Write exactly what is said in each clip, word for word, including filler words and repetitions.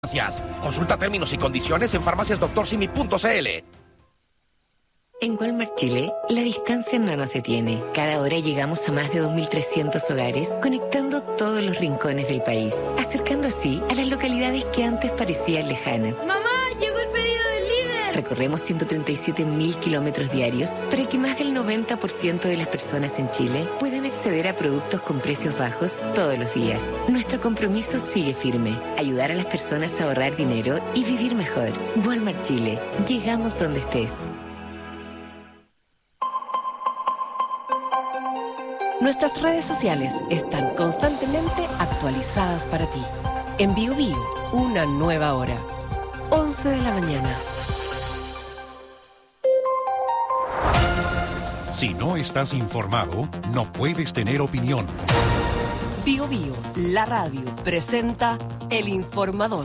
Consulta términos y condiciones en farmacias doctor simi punto c l. En Walmart Chile, la distancia no nos detiene. Cada hora llegamos a más de dos mil trescientos hogares, conectando todos los rincones del país, acercando así a las localidades que antes parecían lejanas. ¡Mamá, llegó el pedido del líder! Recorremos ciento treinta y siete mil kilómetros diarios para que más del noventa por ciento de las personas en Chile puedan acceder a productos con precios bajos todos los días. Nuestro compromiso sigue firme: ayudar a las personas a ahorrar dinero y vivir mejor. Walmart Chile. Llegamos donde estés. Nuestras redes sociales están constantemente actualizadas para ti. En Bio Bio, una nueva hora. once de la mañana. Si no estás informado, no puedes tener opinión. Bio Bio, la radio, presenta El Informador.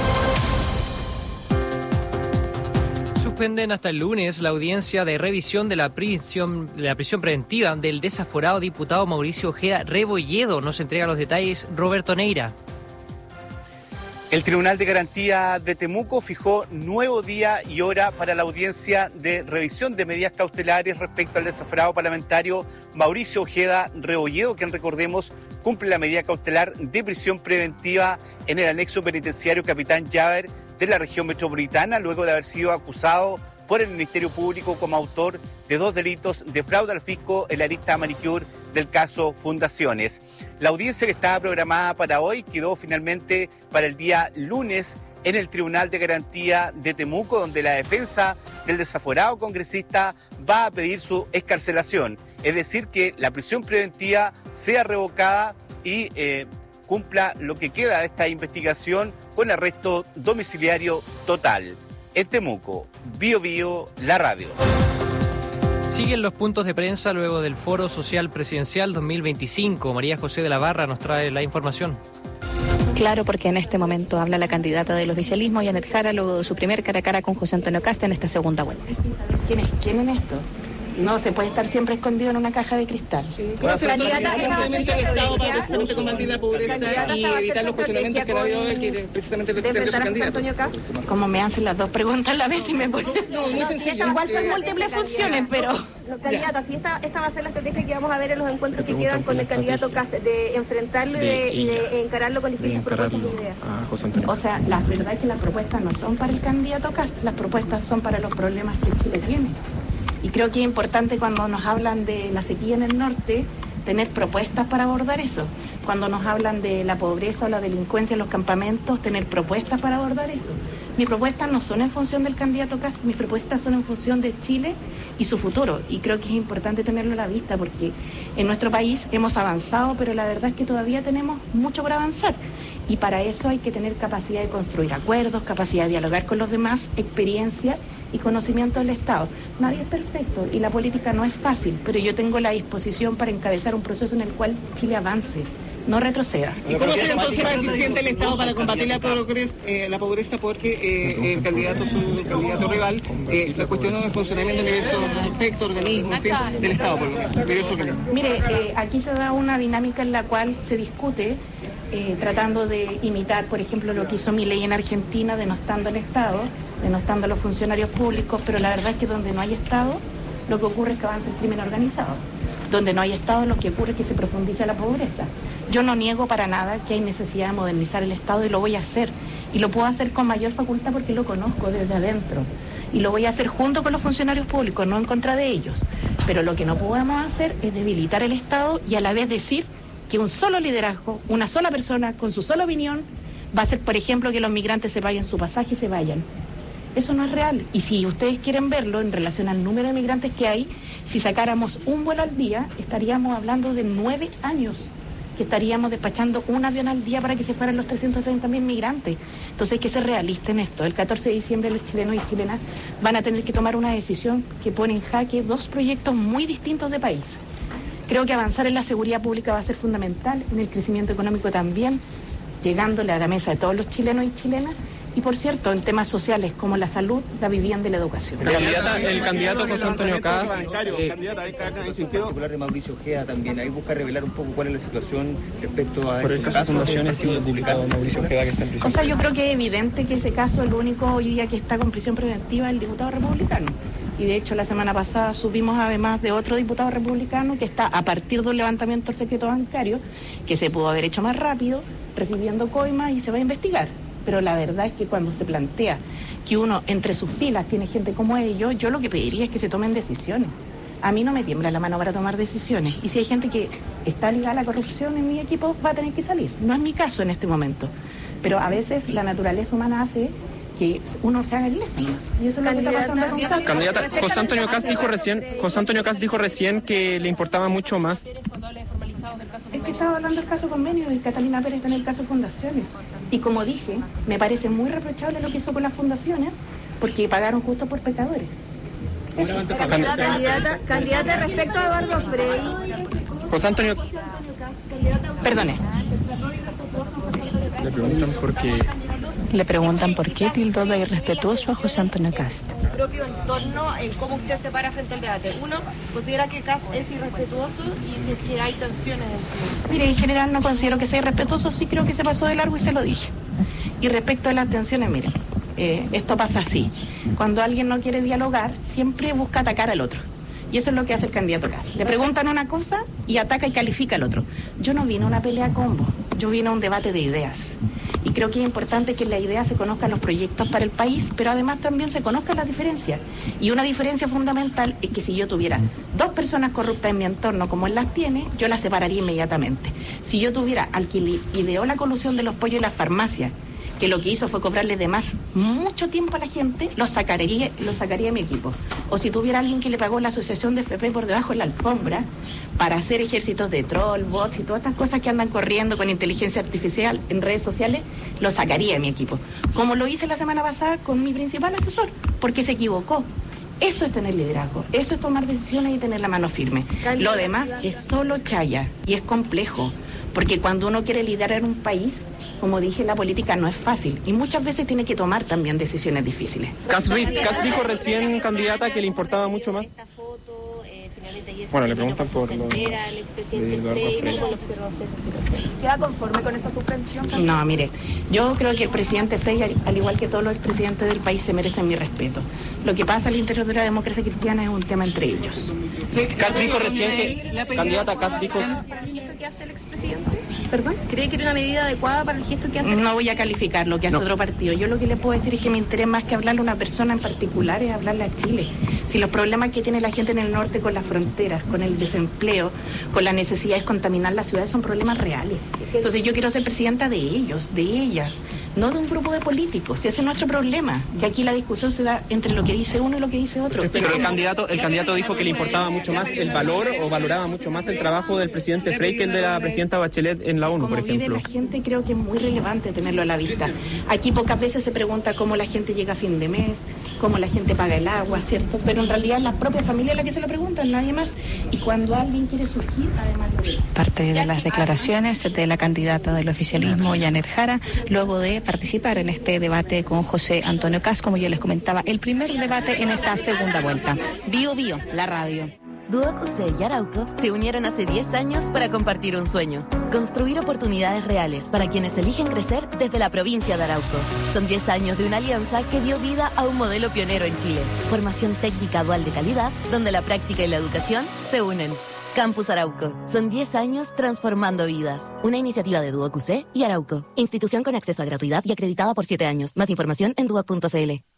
Suspenden hasta el lunes la audiencia de revisión de la prisión, de la prisión preventiva del desaforado diputado Mauricio Ojeda Rebolledo. Nos entrega los detalles Roberto Neira. El Tribunal de Garantía de Temuco fijó nuevo día y hora para la audiencia de revisión de medidas cautelares respecto al desaforado parlamentario Mauricio Ojeda Rebolledo, quien, recordemos, cumple la medida cautelar de prisión preventiva en el anexo penitenciario Capitán Llaver de la región metropolitana, luego de haber sido acusado por el Ministerio Público como autor de dos delitos de fraude al fisco en la lista manicure del caso Fundaciones. La audiencia que estaba programada para hoy quedó finalmente para el día lunes en el Tribunal de Garantía de Temuco, donde la defensa del desaforado congresista va a pedir su excarcelación, es decir, que la prisión preventiva sea revocada y eh, cumpla lo que queda de esta investigación con arresto domiciliario total. En Temuco, Bio Bio, la radio. Siguen los puntos de prensa luego del Foro Social Presidencial dos mil veinticinco. María José de la Barra nos trae la información. Claro, porque en este momento habla la candidata del oficialismo, Janet Jara, luego de su primer cara a cara con José Antonio Kast en esta segunda vuelta. ¿Quién es quién en esto? No se puede estar siempre escondido en una caja de cristal. ¿Cómo se candidata simplemente el Estado para precisamente combatir la pobreza y evitar los cuestionamientos que ha habido que precisamente lo que se su candidato? Como me hacen las dos preguntas a la vez y me ponen... No, muy sencillo. Igual son múltiples funciones, pero... Los candidatos, y esta, esta va a ser la estrategia que vamos a ver en los encuentros que quedan con el candidato Kast, de enfrentarlo y de, y de encararlo con distintas propuestas y ideas. O sea, la verdad es que las propuestas no son para el candidato Kast, las propuestas son para los problemas que Chile tiene. Y creo que es importante, cuando nos hablan de la sequía en el norte, tener propuestas para abordar eso. Cuando nos hablan de la pobreza o la delincuencia en los campamentos, tener propuestas para abordar eso. Mis propuestas no son en función del candidato Kast, mis propuestas son en función de Chile y su futuro. Y creo que es importante tenerlo a la vista, porque en nuestro país hemos avanzado, pero la verdad es que todavía tenemos mucho por avanzar. Y para eso hay que tener capacidad de construir acuerdos, capacidad de dialogar con los demás, experiencia y conocimiento del Estado. Nadie es perfecto y la política no es fácil, pero yo tengo la disposición para encabezar un proceso en el cual Chile avance, no retroceda. ¿Y cómo será entonces eficiente el Estado para combatir la pobreza? Eh, la pobreza porque eh, el candidato, su candidato rival, eh, la cuestión del funcionamiento de diversos aspectos, organismos, en fin, del Estado, por lo diversos organismos. Mire, eh, aquí se da una dinámica en la cual se discute, eh, tratando de imitar, por ejemplo, lo que hizo Milei en Argentina, denostando al Estado, denostando a los funcionarios públicos, pero la verdad es que donde no hay Estado, lo que ocurre es que avanza el crimen organizado. Donde no hay Estado, lo que ocurre es que se profundiza la pobreza. Yo no niego para nada que hay necesidad de modernizar el Estado y lo voy a hacer. Y lo puedo hacer con mayor facultad porque lo conozco desde adentro. Y lo voy a hacer junto con los funcionarios públicos, no en contra de ellos. Pero lo que no podemos hacer es debilitar el Estado y a la vez decir que un solo liderazgo, una sola persona, con su sola opinión, va a hacer, por ejemplo, que los migrantes se paguen su pasaje y se vayan. Eso no es real. Y si ustedes quieren verlo en relación al número de migrantes que hay, si sacáramos un vuelo al día, estaríamos hablando de nueve años que estaríamos despachando un avión al día para que se fueran los trescientos treinta mil migrantes. Entonces hay que ser realista en esto. El catorce de diciembre los chilenos y chilenas van a tener que tomar una decisión que pone en jaque dos proyectos muy distintos de país. Creo que avanzar en la seguridad pública va a ser fundamental, en el crecimiento económico también, llegándole a la mesa de todos los chilenos y chilenas, Y por cierto, en temas sociales como la salud, la vivienda y la educación. El candidato, el candidato José Antonio Caz, eh, en sentido particular de Mauricio Ojeda también, ahí busca revelar un poco cuál es la situación respecto a por el caso de fundaciones y publicado Mauricio Ojeda que está en prisión. O sea, yo creo que es evidente que ese caso, el único hoy día que está con prisión preventiva es el diputado republicano. Y de hecho la semana pasada subimos además de otro diputado republicano que está a partir de un levantamiento del secreto bancario, que se pudo haber hecho más rápido, recibiendo coimas y se va a investigar. Pero la verdad es que cuando se plantea que uno entre sus filas tiene gente como ellos, yo lo que pediría es que se tomen decisiones. A mí no me tiembla la mano para tomar decisiones. Y si hay gente que está ligada a la corrupción en mi equipo, va a tener que salir. No es mi caso en este momento. Pero a veces la naturaleza humana hace que uno se haga ileso, ¿no? Y eso es lo que está pasando con Caz. Candidata, José Antonio Caz dijo recién, José Antonio Caz dijo recién que le importaba mucho más. Es que estaba hablando del caso convenio y Catalina Pérez está en el caso fundaciones. Y como dije, me parece muy reprochable lo que hizo con las fundaciones porque pagaron justo por pecadores. Candidata, candidata respecto a Eduardo Frei. José Antonio. Perdone. Le preguntan por qué. Le preguntan por qué tildó de irrespetuoso a José Antonio Caz. Propio entorno en cómo usted se para frente al debate. Uno, considera que Caz es irrespetuoso y si es que hay tensiones en su... Mire, en general no considero que sea irrespetuoso, sí creo que se pasó de largo y se lo dije. Y respecto a las tensiones, mire, eh, esto pasa así. Cuando alguien no quiere dialogar, siempre busca atacar al otro. Y eso es lo que hace el candidato Caz. Le preguntan una cosa y ataca y califica al otro. Yo no vine a una pelea combo, yo vine a un debate de ideas. Y creo que es importante que en la idea se conozcan los proyectos para el país, pero además también se conozcan las diferencias. Y una diferencia fundamental es que si yo tuviera dos personas corruptas en mi entorno como él las tiene, yo las separaría inmediatamente. Si yo tuviera al que ideó la colusión de los pollos y las farmacias, que lo que hizo fue cobrarle de más mucho tiempo a la gente, lo sacaría, lo sacaría de mi equipo. O si tuviera alguien que le pagó la asociación de F P por debajo de la alfombra para hacer ejércitos de troll, bots y todas estas cosas que andan corriendo con inteligencia artificial en redes sociales, lo sacaría de mi equipo. Como lo hice la semana pasada con mi principal asesor, porque se equivocó. Eso es tener liderazgo, eso es tomar decisiones y tener la mano firme. Lo demás es solo chaya y es complejo, porque cuando uno quiere liderar un país, como dije, la política no es fácil y muchas veces tiene que tomar también decisiones difíciles. Caz dijo recién, candidata, que le importaba mucho más. Bueno, le preguntan por lo de Eduardo Frei. ¿Queda conforme con esa suspensión? No, mire, yo creo que el presidente Frei, al igual que todos los expresidentes del país, se merecen mi respeto. Lo que pasa al interior de la democracia cristiana es un tema entre ellos. Sí, Caz dijo recién que, candidata, Caz dijo... ¿Para el gesto que hace el expresidente? ¿Perdón? ¿Cree que era una medida adecuada para el gesto que hace? No voy a calificar lo que hace no. otro partido. Yo lo que le puedo decir es que mi interés más que hablarle a una persona en particular es hablarle a Chile. Si los problemas que tiene la gente en el norte con las fronteras, con el desempleo, con la necesidad de contaminar las ciudades son problemas reales. Entonces yo quiero ser presidenta de ellos, de ellas, no de un grupo de políticos. Si ese es nuestro problema, que aquí la discusión se da entre lo que dice uno y lo que dice otro. Pero el candidato, el candidato dijo que le importaba mucho más el valor o valoraba mucho más el trabajo del presidente Frei que el de la presidenta Bachelet en la ONU, por ejemplo. Como vive la gente, creo que es muy relevante tenerlo a la vista. Aquí pocas veces se pregunta cómo la gente llega a fin de mes, cómo la gente paga el agua, ¿cierto? Pero en realidad la propia familia es la que se lo pregunta, nadie más. Y cuando alguien quiere surgir, además lo ve. Parte de las declaraciones de la candidata del oficialismo, Janet Jara, luego de participar en este debate con José Antonio Caz, como yo les comentaba, el primer debate en esta segunda vuelta. Bio Bio, la radio. Duocuse y Arauco se unieron hace diez años para compartir un sueño: construir oportunidades reales para quienes eligen crecer desde la provincia de Arauco. Son diez años de una alianza que dio vida a un modelo pionero en Chile. Formación técnica dual de calidad, donde la práctica y la educación se unen. Campus Arauco. Son diez años transformando vidas. Una iniciativa de Duocuse y Arauco. Institución con acceso a gratuidad y acreditada por siete años. Más información en duoc punto c l.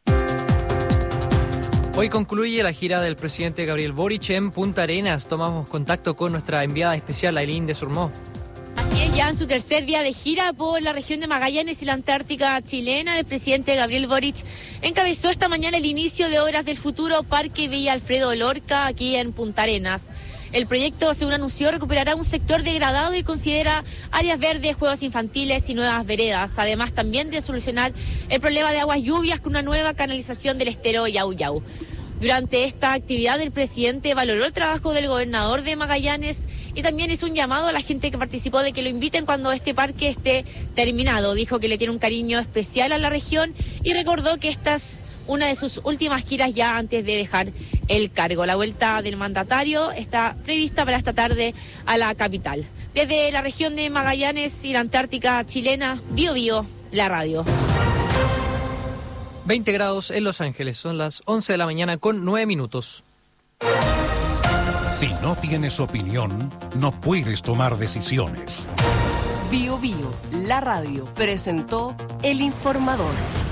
Hoy concluye la gira del presidente Gabriel Boric en Punta Arenas. Tomamos contacto con nuestra enviada especial, Ailín de Surmó. Así es, ya en su tercer día de gira por la región de Magallanes y la Antártica chilena, el presidente Gabriel Boric encabezó esta mañana el inicio de obras del futuro Parque Villa Alfredo Lorca aquí en Punta Arenas. El proyecto, según anunció, recuperará un sector degradado y considera áreas verdes, juegos infantiles y nuevas veredas, además también de solucionar el problema de aguas lluvias con una nueva canalización del estero Yau Yau. Durante esta actividad, el presidente valoró el trabajo del gobernador de Magallanes, y también hizo un llamado a la gente que participó de que lo inviten cuando este parque esté terminado. Dijo que le tiene un cariño especial a la región y recordó que esta es una de sus últimas giras ya antes de dejar el cargo. La vuelta del mandatario está prevista para esta tarde a la capital. Desde la región de Magallanes y la Antártica chilena, Bio Bio, la radio. veinte grados en Los Ángeles, son las once de la mañana con nueve minutos. Si no tienes opinión, no puedes tomar decisiones. Bio Bio, la radio, presentó El Informador.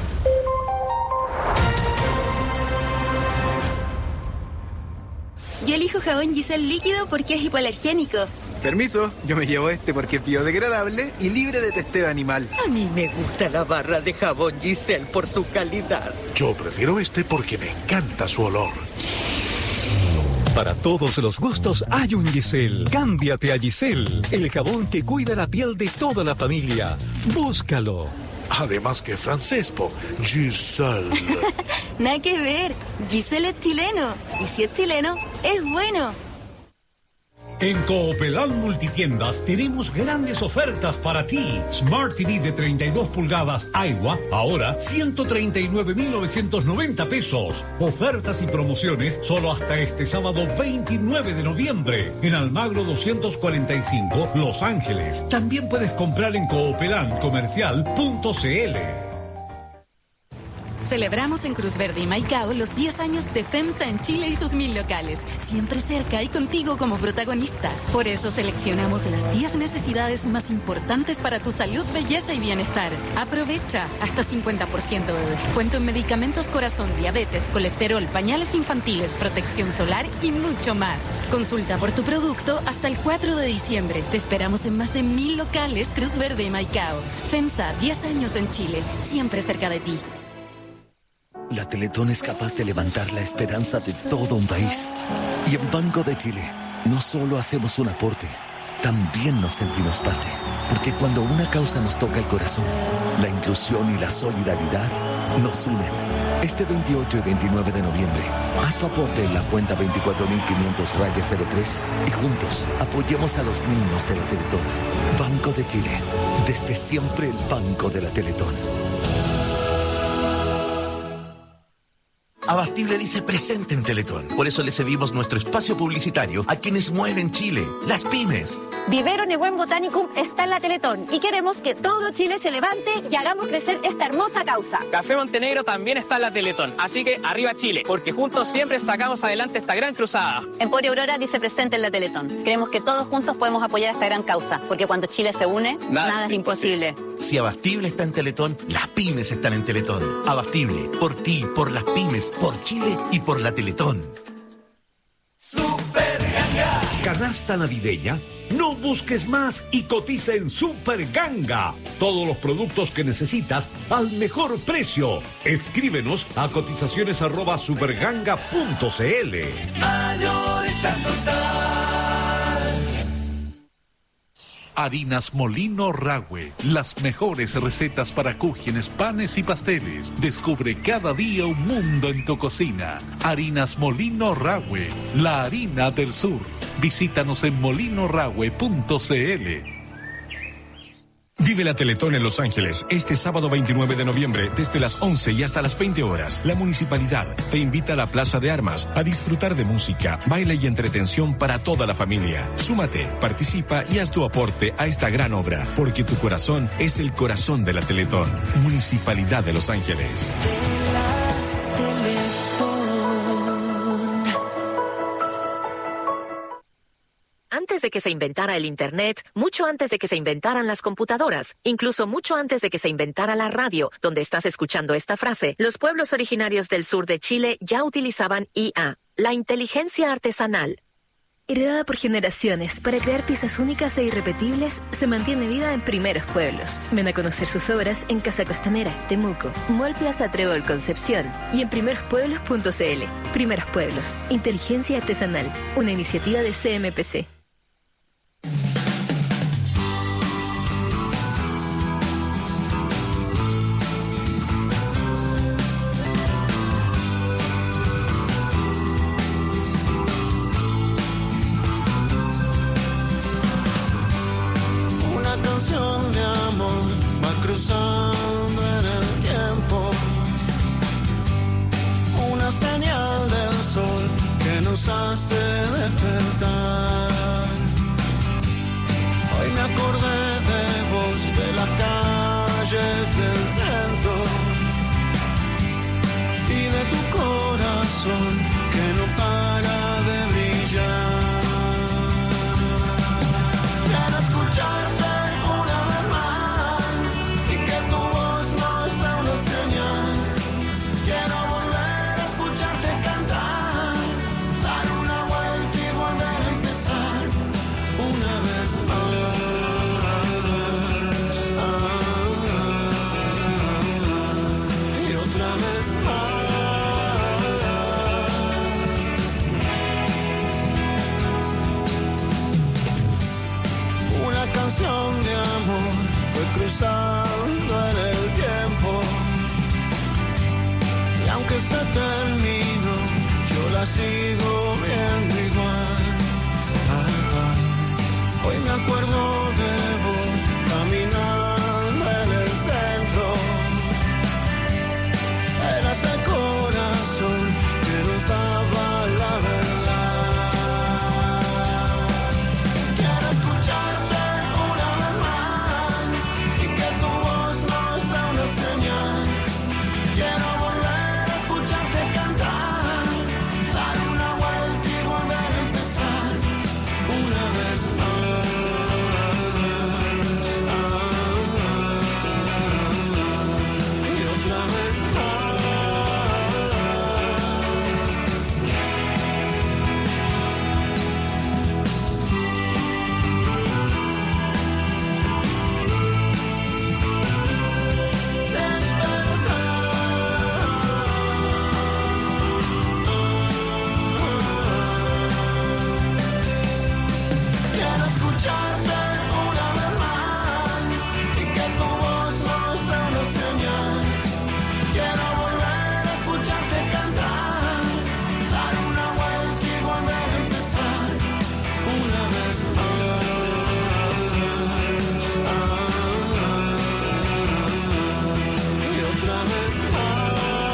Yo elijo jabón Giselle líquido porque es hipoalergénico. Permiso, yo me llevo este porque es biodegradable y libre de testeo animal. A mí me gusta la barra de jabón Giselle por su calidad. Yo prefiero este porque me encanta su olor. Para todos los gustos hay un Giselle. Cámbiate a Giselle, el jabón que cuida la piel de toda la familia. Búscalo. Además que francés, po. Giselle. Nada que ver. Giselle es chileno. Y si es chileno, es bueno. En Coopelán Multitiendas tenemos grandes ofertas para ti. Smart T V de treinta y dos pulgadas Aiwa, ahora ciento treinta y nueve mil novecientos noventa pesos. Ofertas y promociones solo hasta este sábado veintinueve de noviembre. En Almagro doscientos cuarenta y cinco, Los Ángeles. También puedes comprar en coopelan comercial punto c l. Celebramos en Cruz Verde y Maicao los diez años de FEMSA en Chile y sus mil locales, siempre cerca y contigo como protagonista. Por eso seleccionamos las diez necesidades más importantes para tu salud, belleza y bienestar. Aprovecha hasta cincuenta por ciento de descuento en medicamentos corazón, diabetes, colesterol, pañales infantiles, protección solar y mucho más. Consulta por tu producto hasta el cuatro de diciembre. Te esperamos en más de mil locales Cruz Verde y Maicao. FEMSA, diez años en Chile, siempre cerca de ti. La Teletón es capaz de levantar la esperanza de todo un país. Y en Banco de Chile, no solo hacemos un aporte, también nos sentimos parte. Porque cuando una causa nos toca el corazón, la inclusión y la solidaridad nos unen. Este veintiocho y veintinueve de noviembre, haz tu aporte en la cuenta veinticuatro mil quinientos cero tres y juntos apoyemos a los niños de la Teletón. Banco de Chile, desde siempre el Banco de la Teletón. Abastible dice presente en Teletón. Por eso le cedimos nuestro espacio publicitario a quienes mueven Chile, las pymes. Vivero Nebuen Botanicum está en la Teletón y queremos que todo Chile se levante y hagamos crecer esta hermosa causa. Café Montenegro también está en la Teletón, así que arriba Chile, porque juntos siempre sacamos adelante esta gran cruzada. Emporio Aurora dice presente en la Teletón. Creemos que todos juntos podemos apoyar esta gran causa, porque cuando Chile se une, nada, nada es imposible. Si Abastible está en Teletón, las pymes están en Teletón. Abastible, por ti, por las pymes, por Chile y por la Teletón. Super Ganga. Canasta navideña. No busques más y cotiza en Super Ganga. Todos los productos que necesitas al mejor precio. Escríbenos a cotizaciones arroba superganga punto c l. Mayorista Total. Harinas Molino Rahue, las mejores recetas para cúgenes, panes y pasteles. Descubre cada día un mundo en tu cocina. Harinas Molino Rahue, la harina del sur. Visítanos en molino rahue punto c l. Vive la Teletón en Los Ángeles este sábado veintinueve de noviembre desde las once y hasta las veinte horas. La municipalidad te invita a la Plaza de Armas a disfrutar de música, baile y entretención para toda la familia. Súmate, participa y haz tu aporte a esta gran obra, porque tu corazón es el corazón de la Teletón. Municipalidad de Los Ángeles. Antes de que se inventara el Internet, mucho antes de que se inventaran las computadoras, incluso mucho antes de que se inventara la radio, donde estás escuchando esta frase, los pueblos originarios del sur de Chile ya utilizaban I A, la inteligencia artesanal. Heredada por generaciones para crear piezas únicas e irrepetibles, se mantiene viva en Primeros Pueblos. Ven a conocer sus obras en Casa Costanera, Temuco, Mall Plaza Trébol Concepción y en primeros pueblos punto c l. Primeros Pueblos, inteligencia artesanal, una iniciativa de C M P C. vez más. Una canción de amor fue cruzando en el tiempo, y aunque se terminó, yo la sigo viendo igual. Hoy me acuerdo de vos caminando en el centro. Eras el corazón que nos daba la verdad. Quiero escucharte una vez más y que tu voz nos dé una señal. Quiero volver a escucharte cantar, dar una vuelta y volver a empezar una vez más. Quiero escucharte una vez más y que tu voz nos dé una señal. Quiero volver a escucharte cantar, dar una vuelta y volver a empezar una vez más. Y otra vez más.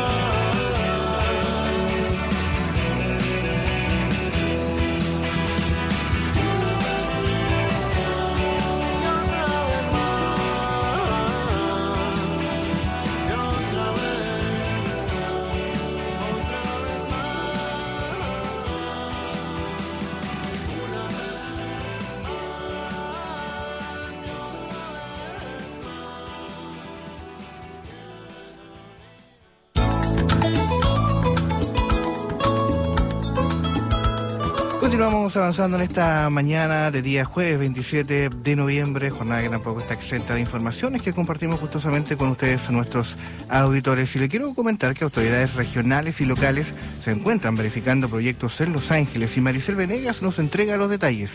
Continuamos avanzando en esta mañana de día jueves veintisiete de noviembre, jornada que tampoco está exenta de informaciones que compartimos gustosamente con ustedes, nuestros auditores. Y le quiero comentar que autoridades regionales y locales se encuentran verificando proyectos en Los Ángeles y Maricel Venegas nos entrega los detalles.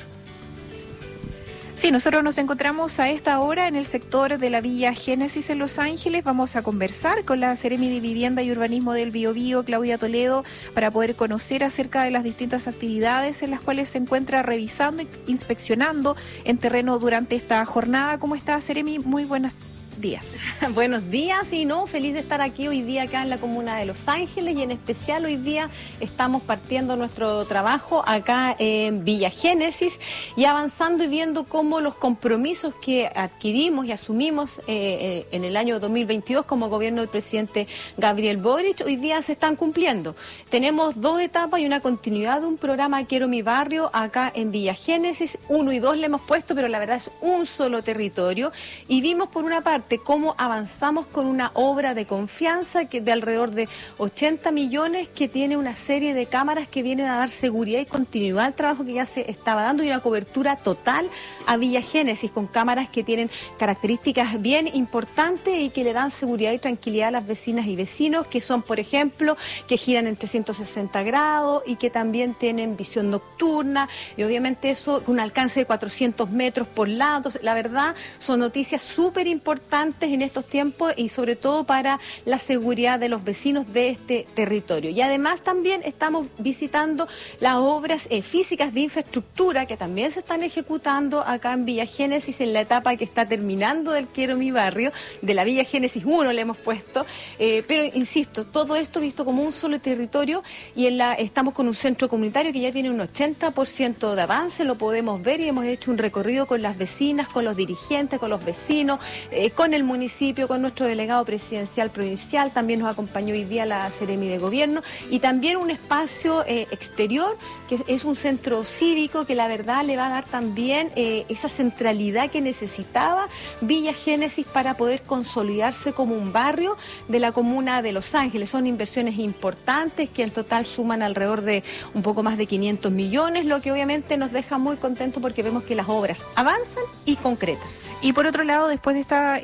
Sí, nosotros nos encontramos a esta hora en el sector de la Villa Génesis en Los Ángeles. Vamos a conversar con la Seremi de Vivienda y Urbanismo del Biobío, Claudia Toledo, para poder conocer acerca de las distintas actividades en las cuales se encuentra revisando e inspeccionando en terreno durante esta jornada. ¿Cómo está, Seremi? Muy buenas días. Buenos días, y no, feliz de estar aquí hoy día acá en la comuna de Los Ángeles, y en especial hoy día estamos partiendo nuestro trabajo acá en Villa Génesis y avanzando y viendo cómo los compromisos que adquirimos y asumimos eh, eh, en el año dos mil veintidós como gobierno del presidente Gabriel Boric hoy día se están cumpliendo. Tenemos dos etapas y una continuidad de un programa Quiero mi barrio acá en Villa Génesis. Uno y dos le hemos puesto, pero la verdad es un solo territorio, y vimos por una parte cómo avanzamos con una obra de confianza que de alrededor de ochenta millones, que tiene una serie de cámaras que vienen a dar seguridad y continuidad al trabajo que ya se estaba dando, y una cobertura total a Villa Génesis con cámaras que tienen características bien importantes y que le dan seguridad y tranquilidad a las vecinas y vecinos, que son, por ejemplo, que giran en trescientos sesenta grados y que también tienen visión nocturna, y obviamente eso con un alcance de cuatrocientos metros por lado. Entonces, la verdad, son noticias súper importantes en estos tiempos y sobre todo para la seguridad de los vecinos de este territorio. Y además también estamos visitando las obras eh, físicas de infraestructura que también se están ejecutando acá en Villa Génesis en la etapa que está terminando del Quiero mi barrio, de la Villa Génesis uno le hemos puesto, eh, pero insisto, todo esto visto como un solo territorio, y en la, estamos con un centro comunitario que ya tiene un ochenta por ciento de avance, lo podemos ver, y hemos hecho un recorrido con las vecinas, con los dirigentes, con los vecinos, eh, con el municipio, con nuestro delegado presidencial provincial. También nos acompañó hoy día la Seremi de Gobierno, y también un espacio eh, exterior que es un centro cívico que la verdad le va a dar también eh, esa centralidad que necesitaba Villa Génesis para poder consolidarse como un barrio de la comuna de Los Ángeles. Son inversiones importantes que en total suman alrededor de un poco más de quinientos millones, lo que obviamente nos deja muy contentos porque vemos que las obras avanzan y concretas. Y por otro lado, después de esta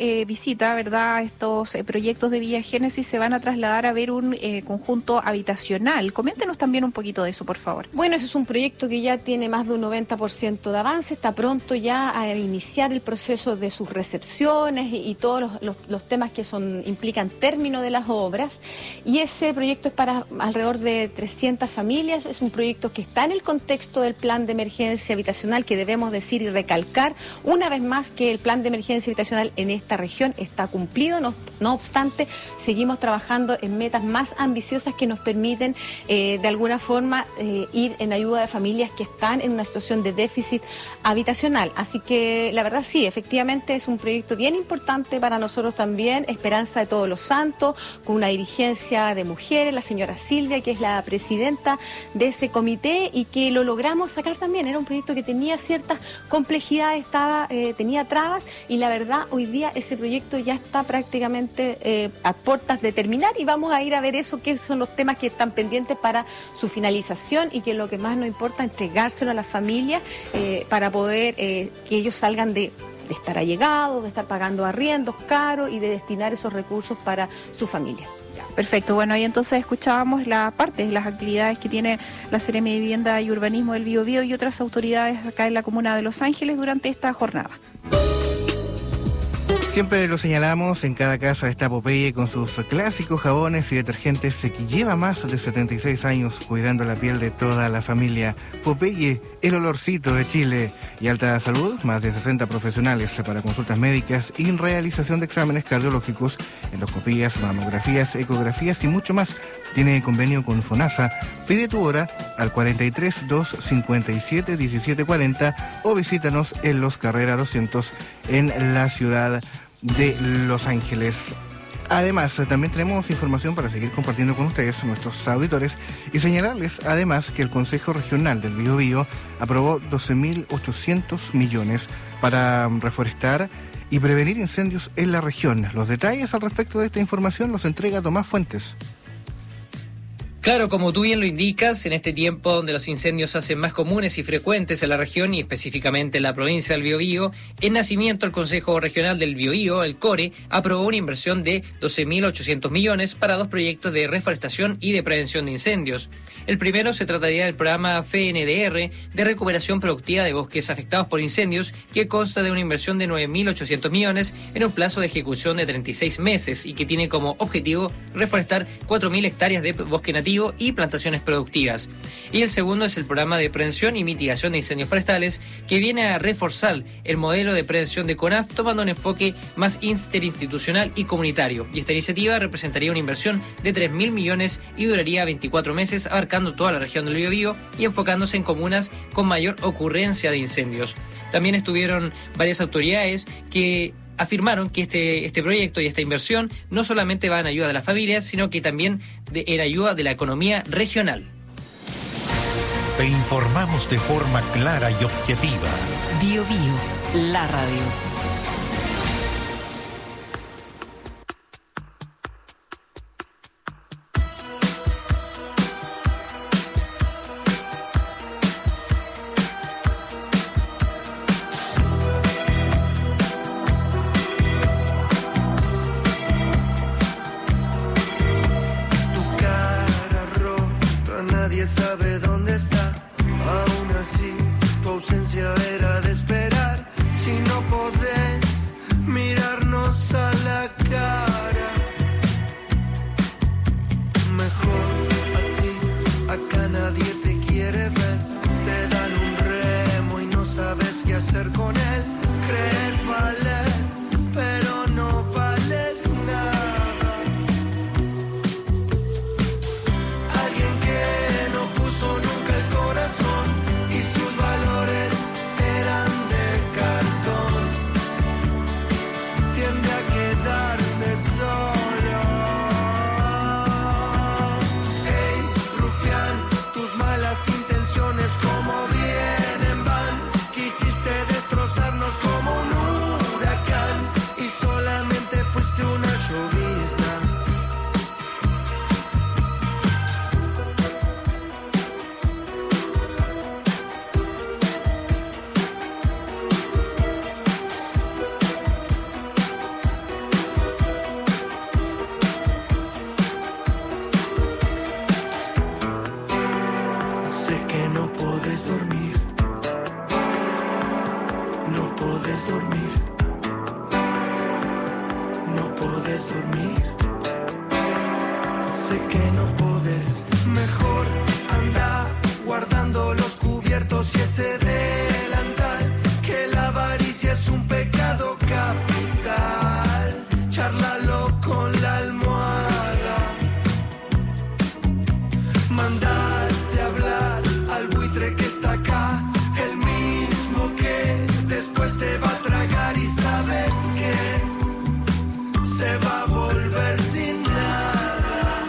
eh, visita, ¿verdad? Estos eh, proyectos de Villa Génesis se van a trasladar a ver un eh, conjunto habitacional. Coméntenos también un poquito de eso, por favor. Bueno, ese es un proyecto que ya tiene más de un noventa por ciento de avance, está pronto ya a iniciar el proceso de sus recepciones y, y todos los, los, los temas que son implican término de las obras. Y ese proyecto es para alrededor de trescientas familias, es un proyecto que está en el contexto del plan de emergencia habitacional, que debemos decir y recalcar una vez más que el plan de emergencia habitacional en esta región está cumplido, no, no obstante seguimos trabajando en metas más ambiciosas que nos permiten eh, de alguna forma eh, ir en ayuda de familias que están en una situación de déficit habitacional. Así que la verdad sí, efectivamente es un proyecto bien importante para nosotros también, Esperanza de Todos los Santos, con una dirigencia de mujeres, la señora Silvia, que es la presidenta de ese comité, y que lo logramos sacar también. Era un proyecto que tenía ciertas complejidades, estaba, eh, tenía trabas, y la verdad hoy día ese proyecto ya está prácticamente eh, a puertas de terminar, y vamos a ir a ver eso, qué son los temas que están pendientes para su finalización, y que lo que más nos importa, entregárselo a las familias eh, para poder eh, que ellos salgan de de estar allegados, de estar pagando arriendos caros y de destinar esos recursos para su familia. Perfecto, bueno, y entonces escuchábamos la parte de las actividades que tiene la Seremi de Vivienda y Urbanismo del Biobío y otras autoridades acá en la comuna de Los Ángeles durante esta jornada. Siempre lo señalamos, en cada casa está Popeye con sus clásicos jabones y detergentes que lleva más de setenta y seis años cuidando la piel de toda la familia. Popeye, el olorcito de Chile. Y alta salud, más de sesenta profesionales para consultas médicas y realización de exámenes cardiológicos, endoscopías, mamografías, ecografías y mucho más. Tiene convenio con FONASA. Pide tu hora al cuarenta y tres, dos cincuenta y siete, diecisiete cuarenta o visítanos en Los Carrera doscientos en la ciudad de Los Ángeles. Además, también tenemos información para seguir compartiendo con ustedes, nuestros auditores, y señalarles además que el Consejo Regional del Biobío aprobó doce mil ochocientos millones para reforestar y prevenir incendios en la región. Los detalles al respecto de esta información los entrega Tomás Fuentes. Claro, como tú bien lo indicas, en este tiempo donde los incendios se hacen más comunes y frecuentes en la región y específicamente en la provincia del Biobío, en nacimiento el Consejo Regional del Biobío, el CORE, aprobó una inversión de doce mil ochocientos millones para dos proyectos de reforestación y de prevención de incendios. El primero se trataría del programa F N D R de recuperación productiva de bosques afectados por incendios, que consta de una inversión de nueve mil ochocientos millones en un plazo de ejecución de treinta y seis meses y que tiene como objetivo reforestar cuatro mil hectáreas de bosque nativo y plantaciones productivas. Y el segundo es el programa de prevención y mitigación de incendios forestales, que viene a reforzar el modelo de prevención de CONAF, tomando un enfoque más interinstitucional y comunitario. Y esta iniciativa representaría una inversión de tres mil millones y duraría veinticuatro meses, abarcando toda la región del Biobío y enfocándose en comunas con mayor ocurrencia de incendios. También estuvieron varias autoridades que afirmaron que este, este proyecto y esta inversión no solamente va en ayuda de las familias, sino que también de, en ayuda de la economía regional. Te informamos de forma clara y objetiva. Biobío, la radio. Sabe dónde está, aún así tu ausencia era de esperar. Si no podés sé que no podés. Mejor anda guardando los cubiertos y ese delantal, que la avaricia es un pecado capital. Chárlalo con la almohada. Mandaste hablar al buitre que está acá, el mismo que después te va a tragar y sabes que se va a volver sin nada.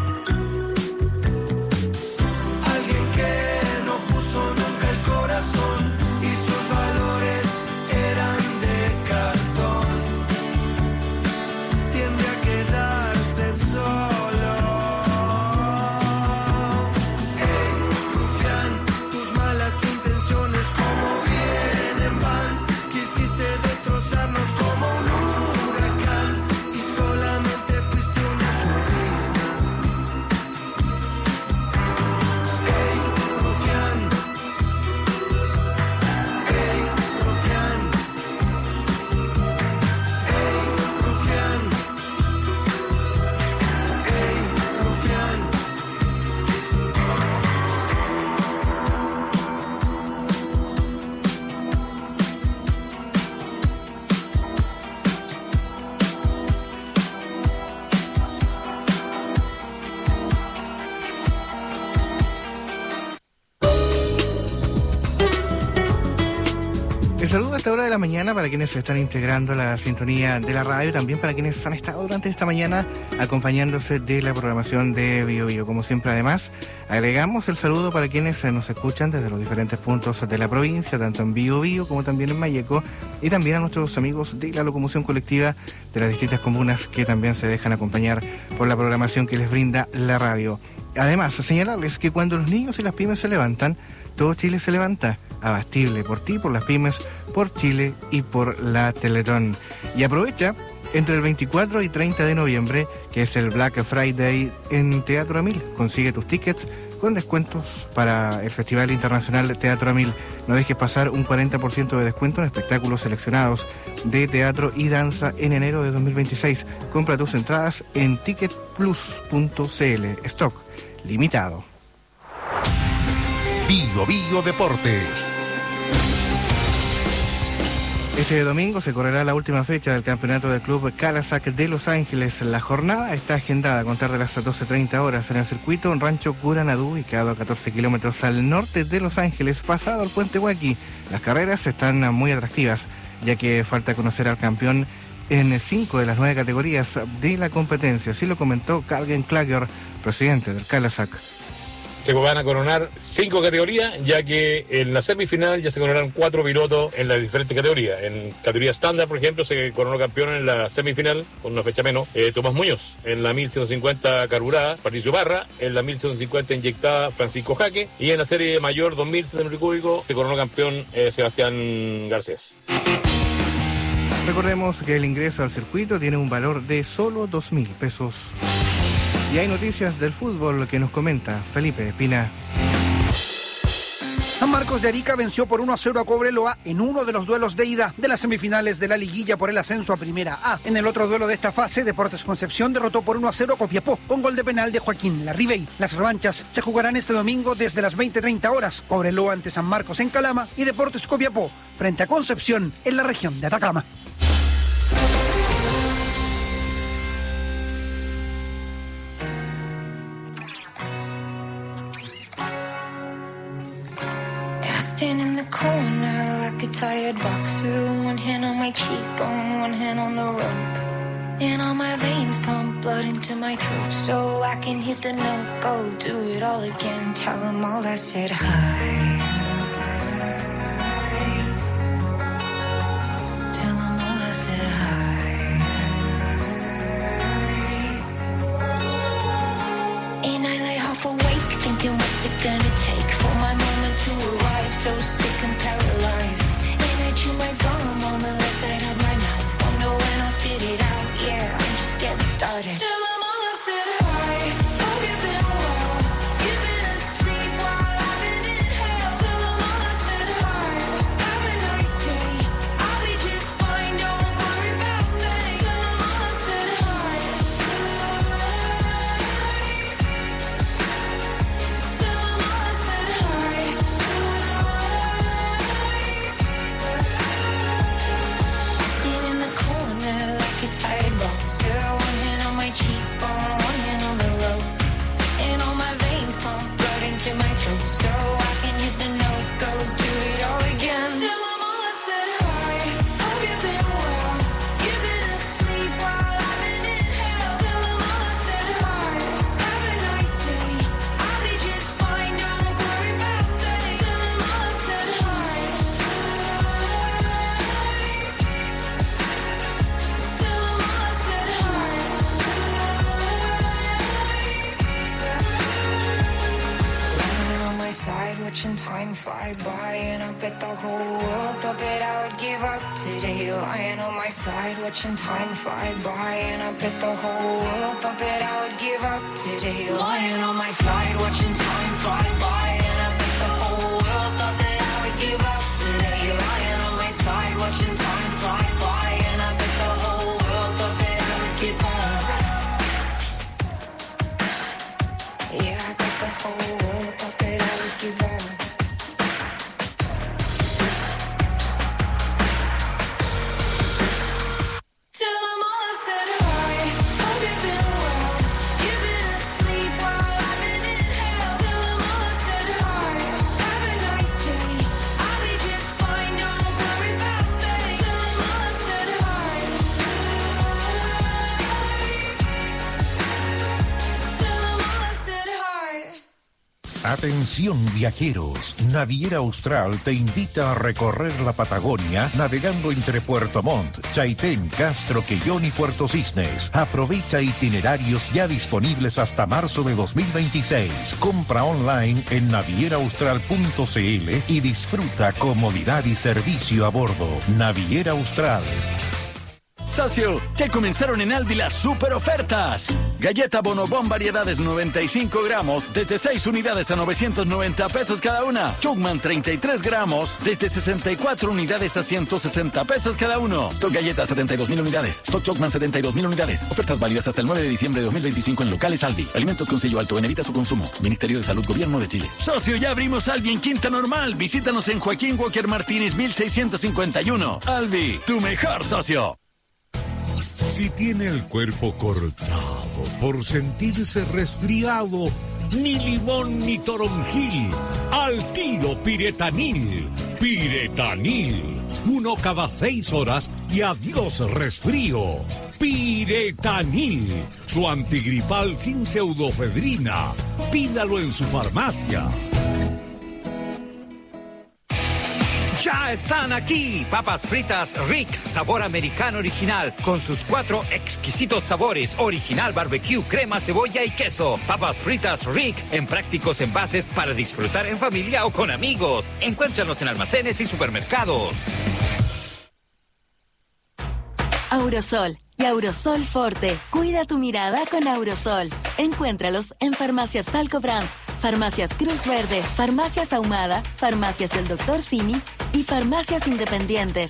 Alguien que no puso nunca el corazón y sus valores eran de cartón, tiende a quedarse solo. Ey, rufián, tus malas intenciones como vienen van. Quisiste destrozarnos como un huracán y solamente fuiste una llovizna. Ey, rufián. Ey, rufián. Ey, rufián. Ey, rufián. El saludo a esta hora de la mañana para quienes se están integrando a la sintonía de la radio, también para quienes han estado durante esta mañana acompañándose de la programación de Bio Bio. Como siempre, además, agregamos el saludo para quienes nos escuchan desde los diferentes puntos de la provincia, tanto en Bio Bio como también en Mayeco, y también a nuestros amigos de la locomoción colectiva de las distintas comunas que también se dejan acompañar por la programación que les brinda la radio. Además, señalarles que cuando los niños y las pymes se levantan, todo Chile se levanta. Abastible por ti, por las pymes, por Chile y por la Teletón. Y aprovecha entre el veinticuatro y treinta de noviembre, que es el Black Friday en Teatro Amil. Consigue tus tickets con descuentos para el Festival Internacional Teatro Amil. No dejes pasar un cuarenta por ciento de descuento en espectáculos seleccionados de teatro y danza en enero de dos mil veintiséis. Compra tus entradas en ticket plus punto c l. Stock limitado. Bio Bio Deportes. Este domingo se correrá la última fecha del campeonato del club Calasac de Los Ángeles. La jornada está agendada a contar de las doce treinta horas en el circuito en Rancho Curanadú, ubicado a catorce kilómetros al norte de Los Ángeles, pasado el puente Huaki. Las carreras están muy atractivas, ya que falta conocer al campeón en cinco de las nueve categorías de la competencia. Así lo comentó Calvin Klager, presidente del Calasac. Se van a coronar cinco categorías, ya que en la semifinal ya se coronaron cuatro pilotos en las diferentes categorías. En categoría estándar, por ejemplo, se coronó campeón en la semifinal, con una fecha menos, eh, Tomás Muñoz. En la mil ciento cincuenta carburada, Patricio Barra. En la mil ciento cincuenta inyectada, Francisco Jaque. Y en la serie mayor dos mil centímetros cúbicos se coronó campeón eh, Sebastián Garcés. Recordemos que el ingreso al circuito tiene un valor de solo dos mil pesos. Y hay noticias del fútbol que nos comenta Felipe Espina. San Marcos de Arica venció por uno a cero a Cobreloa en uno de los duelos de ida de las semifinales de la liguilla por el ascenso a Primera A. En el otro duelo de esta fase, Deportes Concepción derrotó por uno a cero a Copiapó con gol de penal de Joaquín Larribey. Las revanchas se jugarán este domingo desde las veinte treinta horas. Cobreloa ante San Marcos en Calama y Deportes Copiapó frente a Concepción en la región de Atacama. Stand in the corner like a tired boxer, one hand on my cheekbone, one hand on the rope, and all my veins pump blood into my throat so I can hit the note, go do it all again. Tell them all I said hi. Tell them all I said hi. And I lay half awake thinking what's it gonna take for my moment to arrive. So sick and paralyzed, and I chew my gum on the left side of my mouth. Wonder when I'll spit it out. Yeah, I'm just getting started. Tell them all I said hi. Hope you've been well. You've been asleep while I've been in hell. watching time fly by, and I bet the whole world thought that I would give up today. Lying on my side, watching time fly by, and I bet the whole world thought that I would give up today. Lying on my side, watching time fly by, and I bet the whole world thought that I would give up today. Lying on my side, watching time fly by, and I bet the whole world thought that I would give up. Yeah, I bet the whole world thought that I would give up. Till I'm all said hi, hope you've been well. You've been asleep while I've been in hell. Till I'm all said hi, have a nice day. I'll be just fine, don't worry about me. Till I'm all said hi. Till I'm all said hi. Atención viajeros, Naviera Austral te invita a recorrer la Patagonia navegando entre Puerto Montt, Chaitén, Castro, Quellón y Puerto Cisnes. Aprovecha itinerarios ya disponibles hasta marzo de dos mil veintiséis. Compra online en naviera austral punto c l y disfruta comodidad y servicio a bordo. Naviera Austral. Socio, ya comenzaron en Aldi las super ofertas. Galleta Bonobón variedades noventa y cinco gramos desde seis unidades a novecientos noventa pesos cada una. Chugman treinta y tres gramos desde sesenta y cuatro unidades a ciento sesenta pesos cada uno. Stock Galleta setenta y dos mil unidades. Stock Chugman setenta y dos mil unidades. Ofertas válidas hasta el nueve de diciembre de dos mil veinticinco en locales Aldi. Alimentos con sello alto en evita su consumo. Ministerio de Salud, Gobierno de Chile. Socio, ya abrimos Aldi en Quinta Normal. Visítanos en Joaquín Walker Martínez mil seiscientos cincuenta y uno. Aldi, tu mejor socio. Si tiene el cuerpo cortado por sentirse resfriado, ni limón ni toronjil, al tiro Piretanil. Piretanil, uno cada seis horas y adiós resfrío. Piretanil, su antigripal sin pseudofedrina. Pídalo en su farmacia. Ya están aquí, papas fritas Rick, sabor americano original, con sus cuatro exquisitos sabores, original, barbecue, crema, cebolla y queso. Papas fritas Rick, en prácticos envases para disfrutar en familia o con amigos. Encuéntranos en almacenes y supermercados. Aurosol y Aurosol Forte. Cuida tu mirada con Aurosol. Encuéntralos en Farmacias Talco Brand, Farmacias Cruz Verde, Farmacias Ahumada, Farmacias del Doctor Simi y Farmacias Independientes.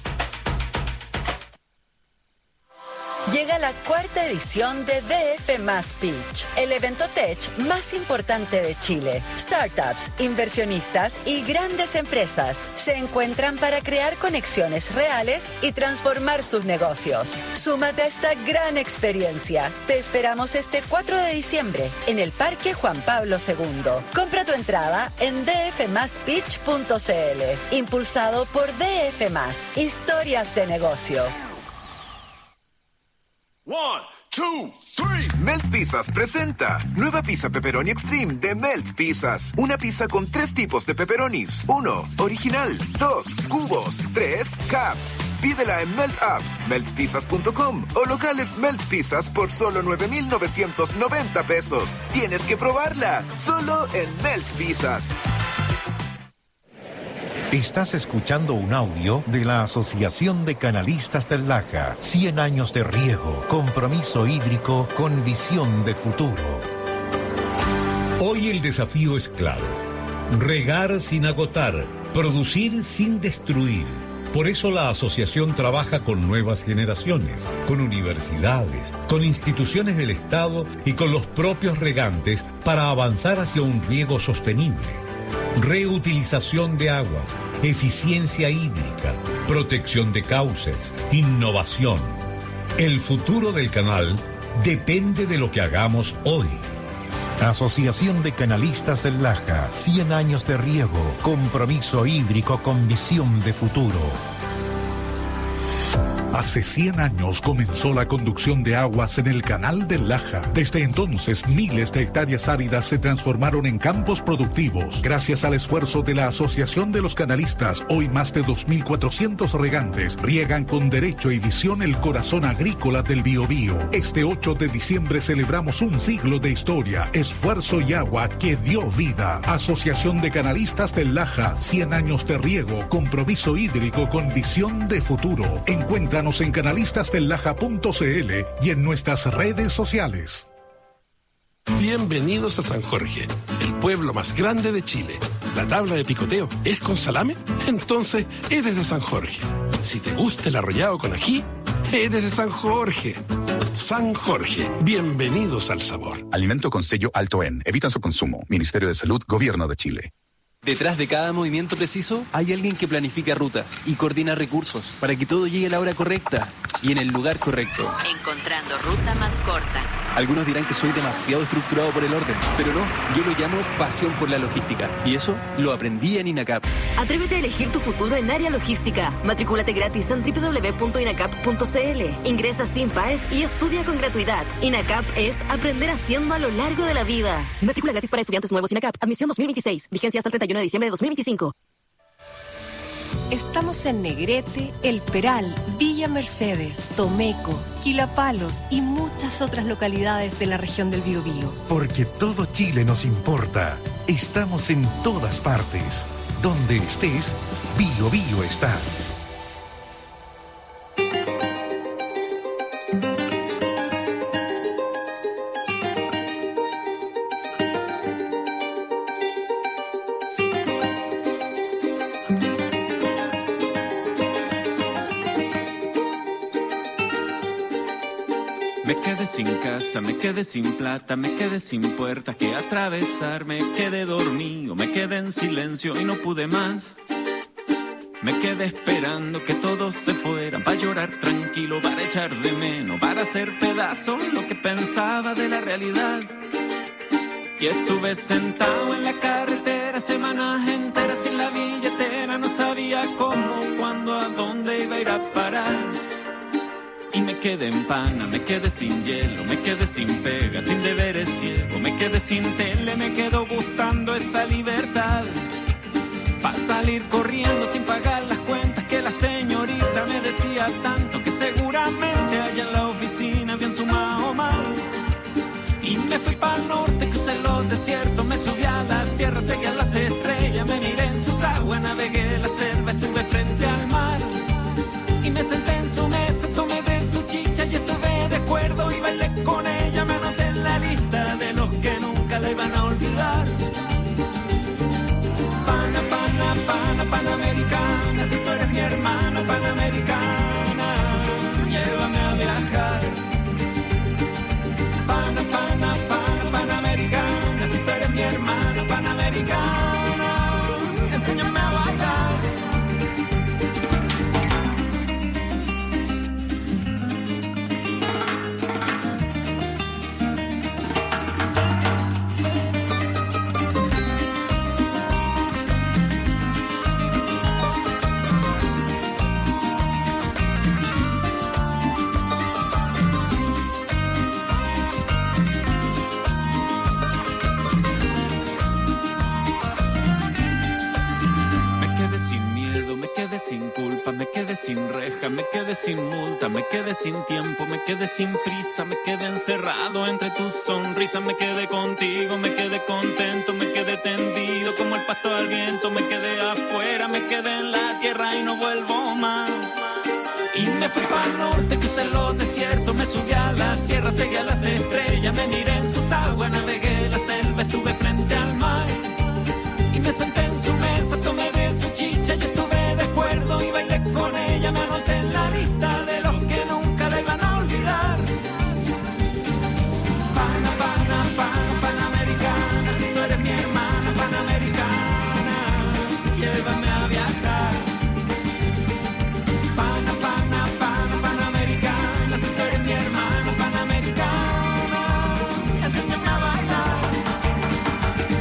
Llega la cuarta edición de D F más Pitch, el evento tech más importante de Chile. Startups, inversionistas y grandes empresas se encuentran para crear conexiones reales y transformar sus negocios. Súmate a esta gran experiencia. Te esperamos este cuatro de diciembre en el Parque Juan Pablo segundo. Compra tu entrada en d f más pitch punto c l. Impulsado por D F más, historias de negocio. One, two, three. Melt Pizzas presenta nueva pizza pepperoni extreme de Melt Pizzas. Una pizza con tres tipos de pepperonis. Uno, original. Dos, cubos. Tres, caps. Pídela en Melt App, melt pizzas punto com o locales Melt Pizzas por solo nueve mil novecientos noventa pesos. Tienes que probarla, solo en Melt Pizzas. Estás escuchando un audio de la Asociación de Canalistas del Laja. cien años de riego, compromiso hídrico con visión de futuro. Hoy el desafío es claro. Regar sin agotar, producir sin destruir. Por eso la asociación trabaja con nuevas generaciones, con universidades, con instituciones del Estado y con los propios regantes para avanzar hacia un riego sostenible. Reutilización de aguas, eficiencia hídrica, protección de cauces, innovación. El futuro del canal depende de lo que hagamos hoy. Asociación de Canalistas del Laja, cien años de riego, compromiso hídrico con visión de futuro. Hace cien años comenzó la conducción de aguas en el Canal del Laja. Desde entonces, miles de hectáreas áridas se transformaron en campos productivos. Gracias al esfuerzo de la Asociación de los Canalistas, hoy más de dos mil cuatrocientos regantes riegan con derecho y visión el corazón agrícola del Biobío. Este ocho de diciembre celebramos un siglo de historia, esfuerzo y agua que dio vida. Asociación de Canalistas del Laja, cien años de riego, compromiso hídrico con visión de futuro. Encuéntranos en canalistas del laja punto c l y en nuestras redes sociales. Bienvenidos a San Jorge, el pueblo más grande de Chile. ¿La tabla de picoteo es con salame? Entonces eres de San Jorge. Si te gusta el arrollado con ají, eres de San Jorge. San Jorge, bienvenidos al sabor. Alimento con sello alto en. Evita su consumo. Ministerio de Salud, Gobierno de Chile. Detrás de cada movimiento preciso hay alguien que planifica rutas y coordina recursos para que todo llegue a la hora correcta y en el lugar correcto. Encontrando ruta más corta. Algunos dirán que soy demasiado estructurado por el orden, pero no, yo lo llamo pasión por la logística y eso lo aprendí en INACAP. Atrévete a elegir tu futuro en área logística. Matricúlate gratis en doble u doble u doble u punto inacap punto c l. Ingresa sin paes y estudia con gratuidad. INACAP es aprender haciendo a lo largo de la vida. Matrícula gratis para estudiantes nuevos INACAP. Admisión dos mil veintiséis. Vigencia hasta el treinta y uno de diciembre de dos mil veinticinco. Estamos en Negrete, El Peral, Villa Mercedes, Tomeco, Quilapalos y muchas otras localidades de la región del Biobío. Porque todo Chile nos importa. Estamos en todas partes. Donde estés, Biobío está. Me quedé sin casa, me quedé sin plata, me quedé sin puertas que atravesar, me quedé dormido, me quedé en silencio y no pude más. Me quedé esperando que todos se fueran, para llorar tranquilo, para echar de menos, para hacer pedazos lo que pensaba de la realidad. Y estuve sentado en la carretera semanas enteras sin la billetera, no sabía cómo, cuándo, a dónde iba a ir a parar. Y me quedé en pana, me quedé sin hielo, me quedé sin pega, sin deberes ciego, me quedé sin tele, me quedo buscando esa libertad. Pa' salir corriendo sin pagar las cuentas que la señorita me decía tanto, que seguramente allá en la oficina bien sumado mal. Y me fui para el norte, crucé los desiertos, me subí a la sierra, seguí a las estrellas, me miré en sus aguas, navegué la selva, estuve frente al mar. Y me senté en su mesa, tomé de su chicha y estuve de acuerdo y bailé con ella. Me anoté en la lista de los que nunca la iban a olvidar. Pana, pana, pana, panamericana, si tú eres mi hermana panamericana, llévame a viajar. Pana, pana, pana, panamericana, si tú eres mi hermana panamericana, enséñame a bailar. Sin culpa, me quedé sin reja, me quedé sin multa, me quedé sin tiempo, me quedé sin prisa, me quedé encerrado entre tus sonrisas, me quedé contigo, me quedé contento, me quedé tendido como el pasto al viento, me quedé afuera, me quedé en la tierra y no vuelvo más. Y me fui para el norte, crucé los desiertos, me subí a la sierra, seguí a las estrellas, me miré en sus aguas, navegué la selva, estuve frente al mar. Y me senté en su mesa, tomé de su chicha y estuve de acuerdo y bailé con ella, me anoté en la lista de los que nunca la iban a olvidar. Pana, pana, pana, panamericana, si tú eres mi hermana panamericana, llévame a viajar. Pana, pana, pana, panamericana, si tú eres mi hermana panamericana, enséñame a bailar.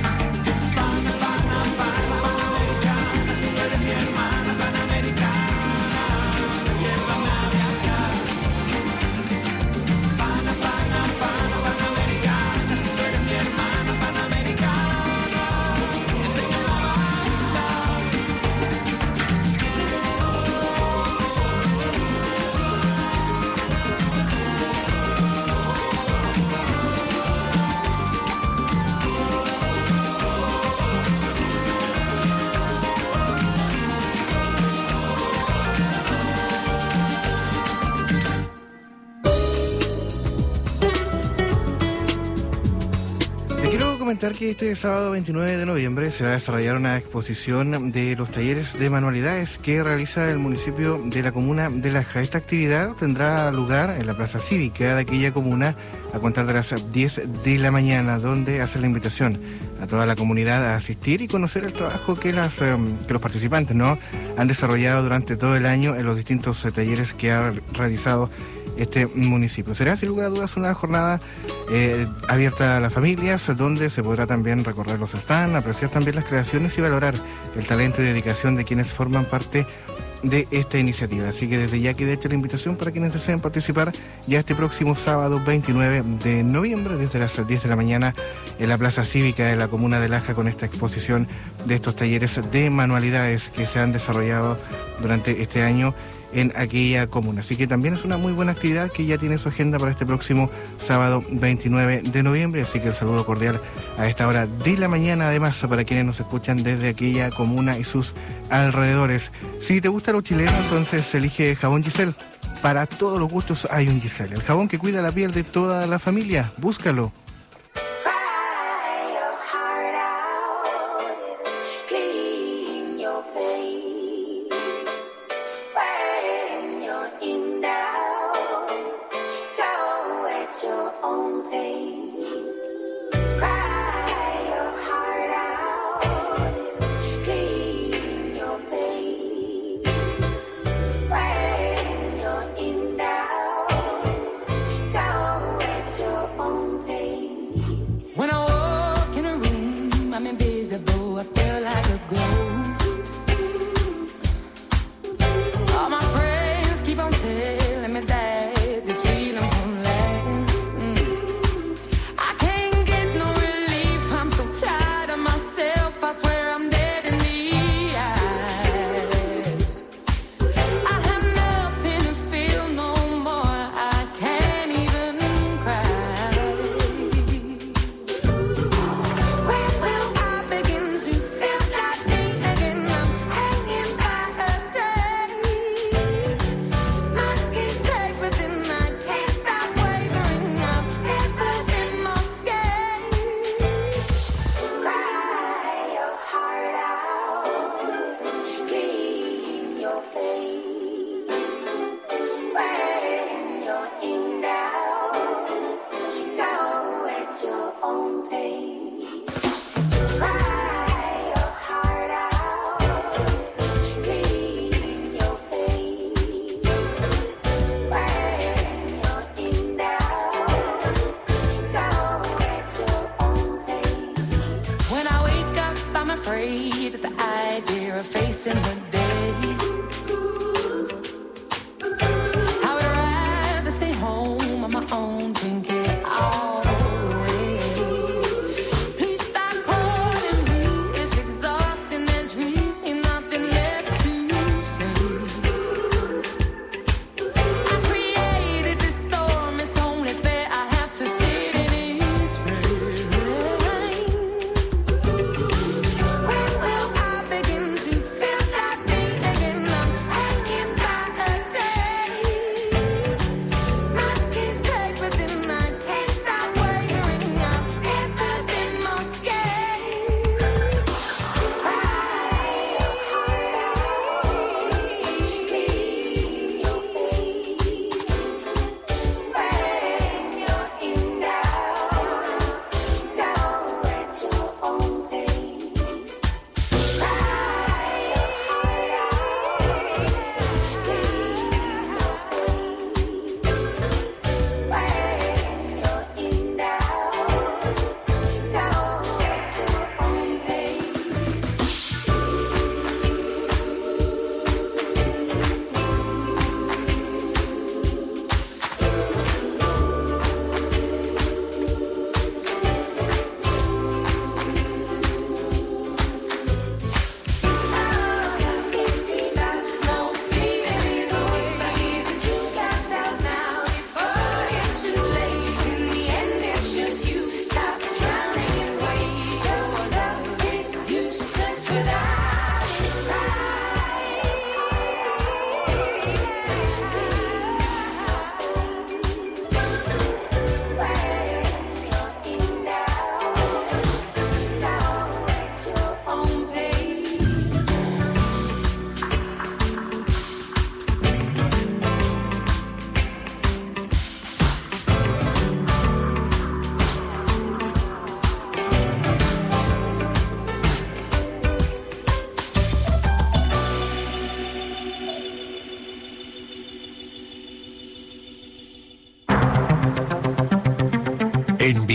Le quiero comentar que este sábado veintinueve de noviembre se va a desarrollar una exposición de los talleres de manualidades que realiza el municipio de la comuna de Laja. Esta actividad tendrá lugar en la plaza cívica de aquella comuna a contar de las diez de la mañana, donde hace la invitación a toda la comunidad a asistir y conocer el trabajo que, las, eh, que los participantes ¿no? han desarrollado durante todo el año en los distintos eh, talleres que ha realizado este municipio. Será sin lugar a dudas una jornada eh, abierta a las familias, donde se podrá también recorrer los stands, apreciar también las creaciones y valorar el talento y dedicación de quienes forman parte de esta iniciativa. Así que desde ya queda hecha la invitación para quienes deseen participar ya este próximo sábado veintinueve de noviembre desde las diez de la mañana en la plaza cívica de la comuna de Laja, con esta exposición de estos talleres de manualidades que se han desarrollado durante este año en aquella comuna. Así que también es una muy buena actividad que ya tiene su agenda para este próximo sábado veintinueve de noviembre. Así que el saludo cordial a esta hora de la mañana, además para quienes nos escuchan desde aquella comuna y sus alrededores. Si te gusta lo chileno, entonces elige Jabón Giselle. Para todos los gustos hay un Giselle, el jabón que cuida la piel de toda la familia. Búscalo.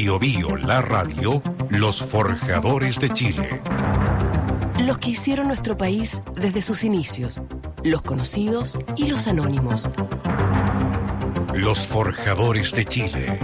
Bio Bio, la radio, los forjadores de Chile. Los que hicieron nuestro país desde sus inicios, los conocidos y los anónimos. Los forjadores de Chile.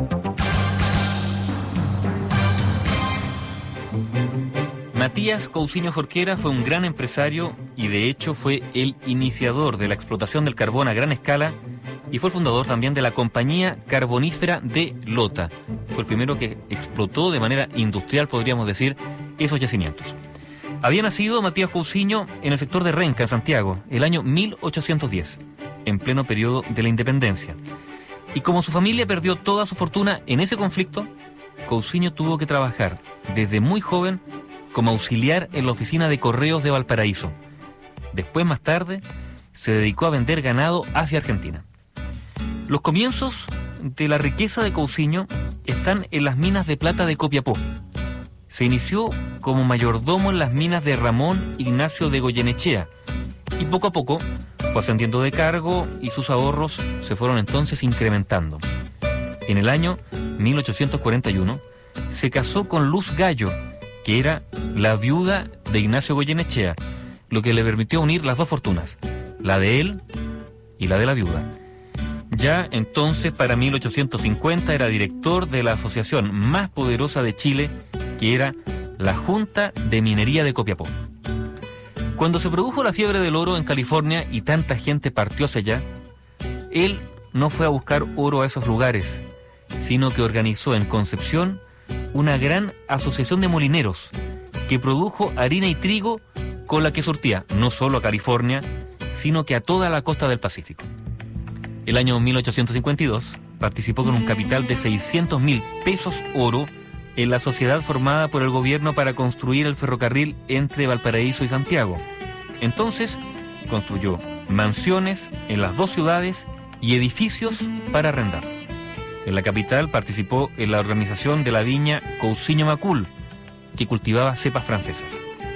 Matías Cousiño Jorquera fue un gran empresario y de hecho fue el iniciador de la explotación del carbón a gran escala y fue el fundador también de la Compañía Carbonífera de Lota. Fue el primero que explotó de manera industrial, podríamos decir, esos yacimientos. Había nacido Matías Cousiño en el sector de Renca, en Santiago, el año mil ochocientos diez, en pleno periodo de la independencia. Y como su familia perdió toda su fortuna en ese conflicto, Cousiño tuvo que trabajar desde muy joven como auxiliar en la oficina de correos de Valparaíso. Después, más tarde, se dedicó a vender ganado hacia Argentina. Los comienzos de la riqueza de Cousiño están en las minas de plata de Copiapó. Se inició como mayordomo en las minas de Ramón Ignacio de Goyenechea y poco a poco fue ascendiendo de cargo y sus ahorros se fueron entonces incrementando. En el año mil ochocientos cuarenta y uno se casó con Luz Gallo, que era la viuda de Ignacio Goyenechea, lo que le permitió unir las dos fortunas, la de él y la de la viuda. Ya entonces, para mil ochocientos cincuenta, era director de la asociación más poderosa de Chile, que era la Junta de Minería de Copiapó. Cuando se produjo la fiebre del oro en California y tanta gente partió hacia allá, él no fue a buscar oro a esos lugares, sino que organizó en Concepción una gran asociación de molineros que produjo harina y trigo con la que surtía no solo a California, sino que a toda la costa del Pacífico. El año mil ochocientos cincuenta y dos participó con un capital de seiscientos mil pesos oro en la sociedad formada por el gobierno para construir el ferrocarril entre Valparaíso y Santiago. Entonces construyó mansiones en las dos ciudades y edificios para arrendar. En la capital participó en la organización de la viña Cousiño Macul, que cultivaba cepas francesas.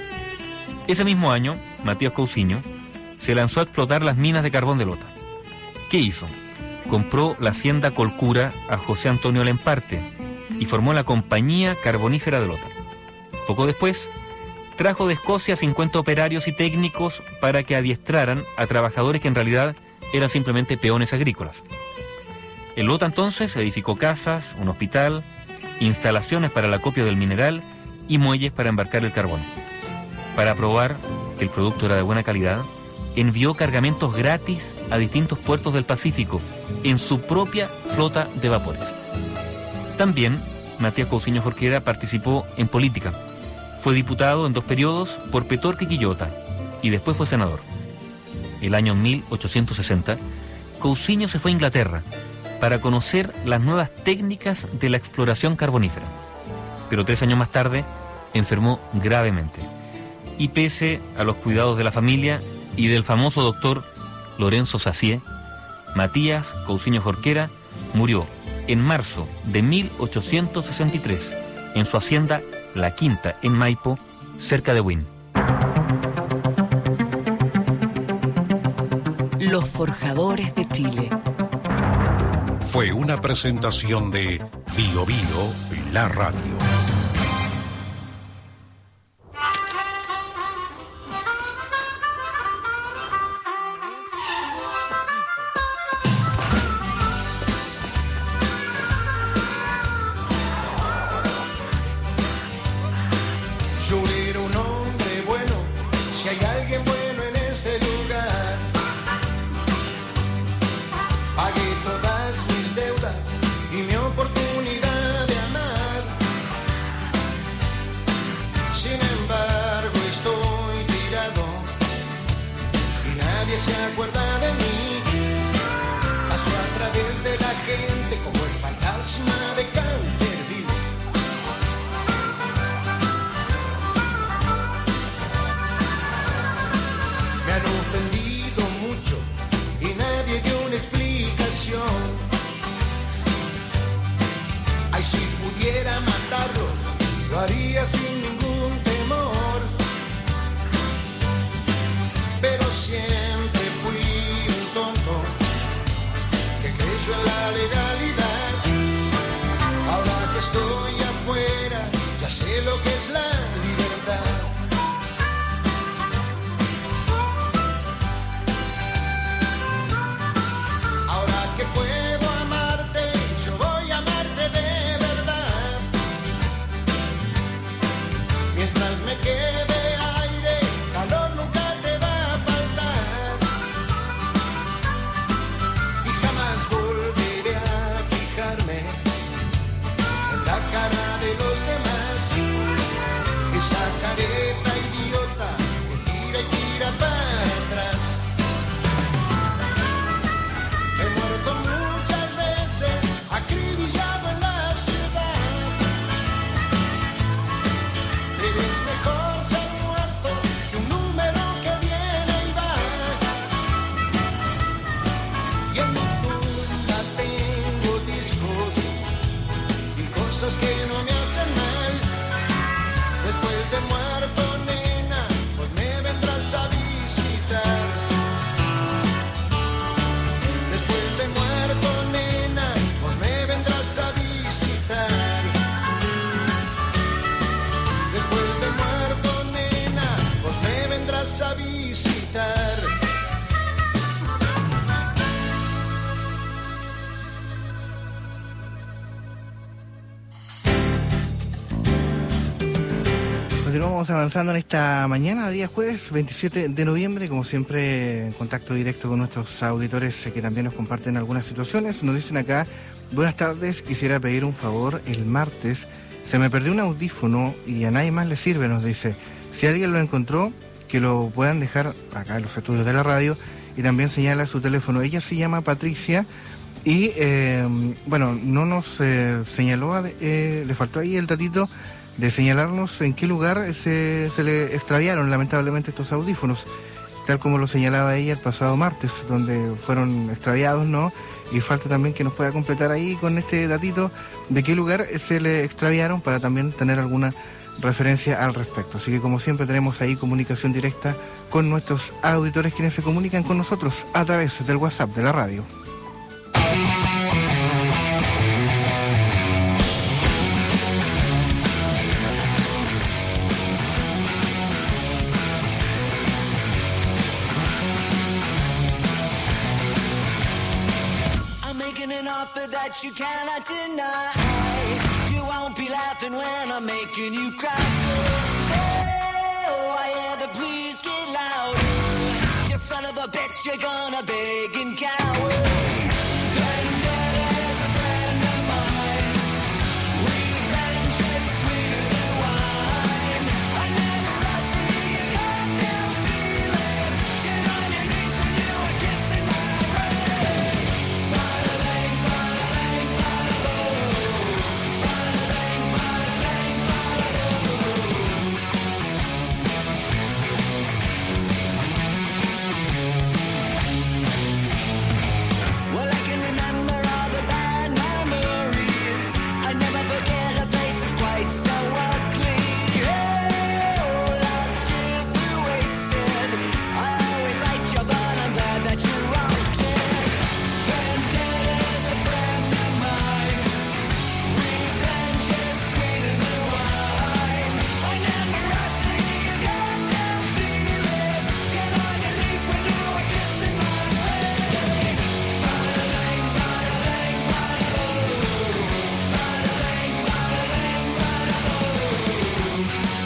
Ese mismo año, Matías Cousiño se lanzó a explotar las minas de carbón de Lota. ¿Qué hizo? Compró la hacienda Colcura a José Antonio Lemparte y formó la Compañía Carbonífera de Lota. Poco después, trajo de Escocia cincuenta operarios y técnicos para que adiestraran a trabajadores que en realidad eran simplemente peones agrícolas. En Lota entonces edificó casas, un hospital, instalaciones para el acopio del mineral y muelles para embarcar el carbón. Para probar que el producto era de buena calidad, envió cargamentos gratis a distintos puertos del Pacífico en su propia flota de vapores. También Matías Cousiño Jorquera participó en política. Fue diputado en dos periodos por Petorca y Quillota y después fue senador. El año mil ochocientos sesenta, Cousiño se fue a Inglaterra para conocer las nuevas técnicas de la exploración carbonífera. Pero tres años más tarde enfermó gravemente. Y pese a los cuidados de la familia y del famoso doctor Lorenzo Sacié, Matías Cousiño Jorquera murió en marzo de mil ochocientos sesenta y tres en su hacienda La Quinta, en Maipo, cerca de Buin. Los forjadores de Chile. Fue una presentación de Bio Bio, la radio. Yo era un hombre bueno, si hay alguien bueno en este lugar. Pagué todas mis deudas y mi oportunidad de amar. Sin embargo estoy tirado y nadie se acuerda de mí. Paso a través de la gente como el fantasma de Canterville. Me han ofendido mucho y nadie dio una explicación. Ay, si pudiera matarlos, lo haría sin ningún temor. Pero siempre fui un tonto que creyó en la legalidad. Ahora que estoy sé lo que es la libertad. Ahora que puedo amarte, yo voy a amarte de verdad. Mientras me quede aire, calor nunca te va a faltar. Y jamás volveré a fijarme en la cara de los demás. Esa careta idiota que tira y tira para atrás. He muerto muchas veces, acribillado en la ciudad. Pero es mejor ser muerto que un número que viene y va. Y en mi tumba tengo discos y cosas que no me hacen mal. Después de muerto, nena, pues me vendrás a visitar. Después de muerto, nena, pues me vendrás a visitar. Después de muerto, nena, pues me vendrás a visitar. Continuamos avanzando en esta mañana, día jueves veintisiete de noviembre, como siempre en contacto directo con nuestros auditores eh, que también nos comparten algunas situaciones. Nos dicen acá, buenas tardes, quisiera pedir un favor, el martes se me perdió un audífono y a nadie más le sirve, nos dice. Si alguien lo encontró, que lo puedan dejar acá en los estudios de la radio, y también señala su teléfono. Ella se llama Patricia y eh, bueno, no nos eh, señaló, eh, le faltó ahí el datito de señalarnos en qué lugar se, se le extraviaron lamentablemente estos audífonos, tal como lo señalaba ella el pasado martes, donde fueron extraviados, ¿no? Y falta también que nos pueda completar ahí con este datito de qué lugar se le extraviaron para también tener alguna referencia al respecto. Así que como siempre tenemos ahí comunicación directa con nuestros auditores, quienes se comunican con nosotros a través del WhatsApp de la radio. I'm making an offer that you cannot deny. You won't be laughing when I'm making you cry. Oh, I hear the please get louder. You son of a bitch, you're gonna beg and cower. Vendetta is a friend of mine. Revenge is sweeter than wine. I never rustle your goddamn feelings. Get on your knees when you are kissing my ring. Bada bang, bada bang, bada boom. Bada bang, bada bang, bada boom. Well, I can remember all the bad memories. I never forget her face is quite so ugly. Oh, last year's are wasted. I always liked you, but I'm glad that you rocked it. Vendetta is a friend of mine. Revenge is sweeter than wine. I never asked for your goddamn feelings. Get on your knees when you are kissing my ring. Bada bang, bada bang, bada boom. Bada bang, bada bang, bada boom.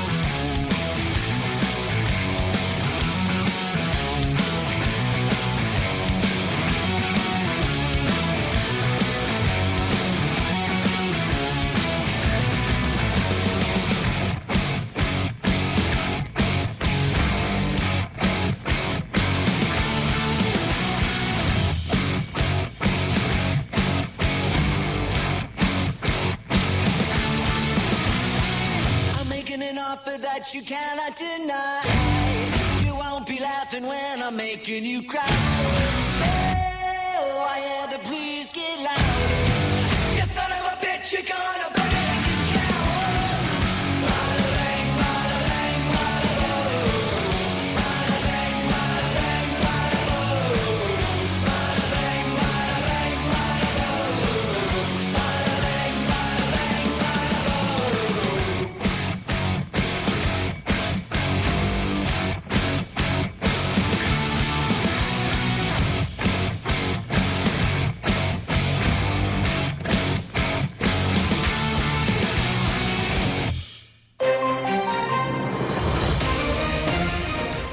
I'm making an offer that you cannot deny. You won't be laughing when I'm making you cry. Oh, I hear the please get louder. You son of a bitch, you're gonna beg and cower. Bada bang, bada bang, bada boom. Bada bang, bada bang, bada boom. Bada bang, bada bang, bada boom. Bada bang, bada bang, bada boom.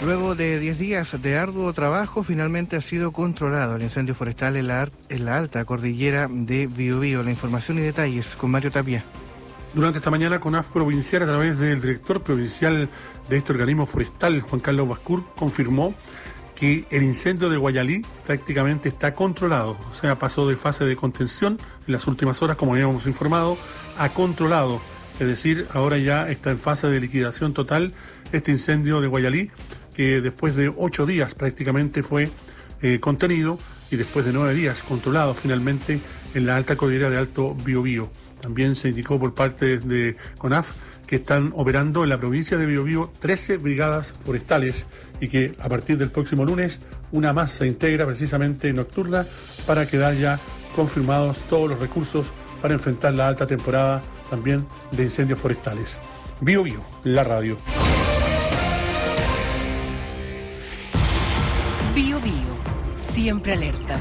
Luego de diez días de arduo trabajo, finalmente ha sido controlado el incendio forestal en la, en la alta cordillera de Biobío. La información y detalles con Mario Tapia. Durante esta mañana, CONAF Provincial, a través del director provincial de este organismo forestal, Juan Carlos Bascur, confirmó que el incendio de Guayalí prácticamente está controlado. O sea, pasó de fase de contención en las últimas horas, como habíamos informado, a controlado. Es decir, ahora ya está en fase de liquidación total este incendio de Guayalí, que después de ocho días prácticamente fue eh, contenido y después de nueve días controlado finalmente en la alta cordillera de Alto Biobío. También se indicó por parte de CONAF que están operando en la provincia de Biobío trece brigadas forestales y que a partir del próximo lunes una más se integra precisamente nocturna para quedar ya confirmados todos los recursos para enfrentar la alta temporada también de incendios forestales. Biobío, la radio. Bio Bio, siempre alerta.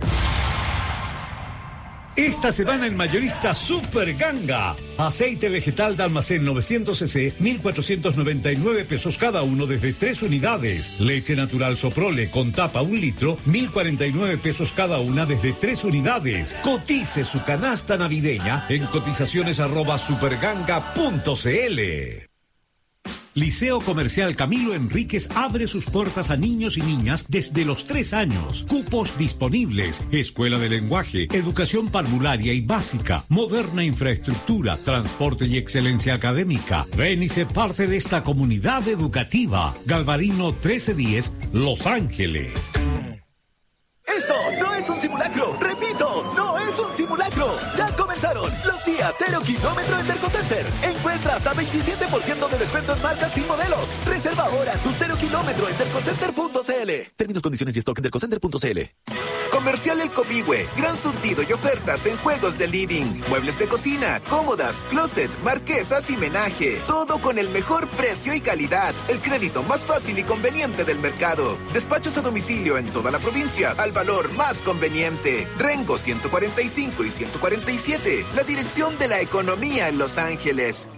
Esta semana en Mayorista Super Ganga. Aceite vegetal de almacén novecientos centilitros, mil cuatrocientos noventa y nueve pesos cada uno desde tres unidades. Leche natural Soprole con tapa un litro, mil cuarenta y nueve pesos cada una desde tres unidades. Cotice su canasta navideña en cotizaciones arroba superganga punto cl. Liceo Comercial Camilo Enríquez abre sus puertas a niños y niñas desde los tres años. Cupos disponibles. Escuela de lenguaje, educación parvularia y básica, moderna infraestructura, transporte y excelencia académica. Ven y sé parte de esta comunidad educativa. Galvarino trece diez, Los Ángeles. Esto no es un simulacro, repito, no es un simulacro. Ya comenzaron los días cero kilómetro en Dercocenter. Encuentra hasta veintisiete por ciento de descuento en marcas y modelos. Reserva ahora tu cero kilómetro en dercocenter punto cl. Términos, condiciones y stock en dercocenter punto cl. Comercial El Copihue, gran surtido y ofertas en juegos de living, muebles de cocina, cómodas, closet, marquesas y menaje. Todo con el mejor precio y calidad. El crédito más fácil y conveniente del mercado. Despachos a domicilio en toda la provincia al valor más conveniente. Rengo ciento cuarenta y cinco y ciento cuarenta y siete, la dirección de la economía en Los Ángeles.